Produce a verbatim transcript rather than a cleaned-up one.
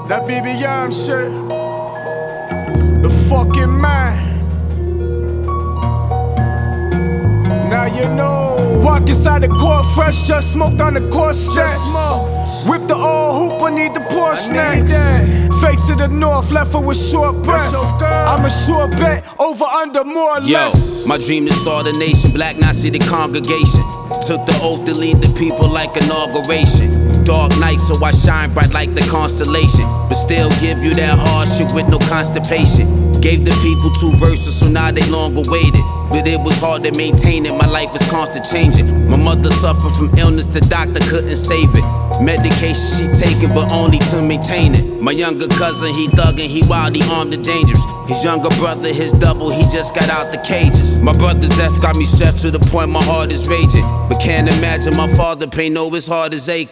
That B B M shit. The fucking man. Now you know. Walk inside the court fresh, just smoked on the court steps. Whip the old hooper, need the Porsche next. Face to the north, left her with short breath. I'm a sure bet, over under more or less. Yo, my dream to start a nation, Black Nazi the congregation. Took the oath to lead the people like inauguration. Dark night, so I shine bright like the constellation, but still give you that hard shit with no constipation. Gave the people two verses, so now they longer waited. But it was hard to maintain it, my life is constant changing. My mother suffered from illness, the doctor couldn't save it. Medication she taking, but only to maintain it. My younger cousin, he thuggin', he wild, he armed and dangerous. His younger brother, his double, he just got out the cages. My brother's death got me stressed to the point my heart is raging. But can't imagine my father pain, know his heart is aching.